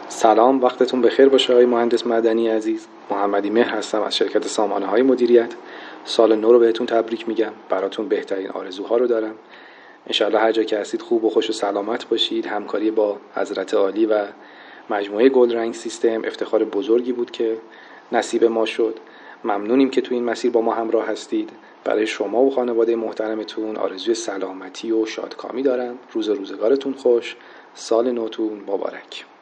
سلام، وقتتون بخیر باشه آقای مهندس مدنی عزیز. محمدی مهر هستم از شرکت سامانه های مدیریت. سال نو رو بهتون تبریک میگم. براتون بهترین آرزوها رو دارم. انشالله هر جا که هستید خوب و خوش و سلامت باشید. همکاری با حضرت عالی و مجموعه گلدرنگ سیستم افتخار بزرگی بود که نصیب ما شد. ممنونیم که تو این مسیر با ما همراه هستید. برای شما و خانواده محترمتون آرزوی سلامتی و شادکامی دارم. روزگارتون خوش. سال نوتون مبارک.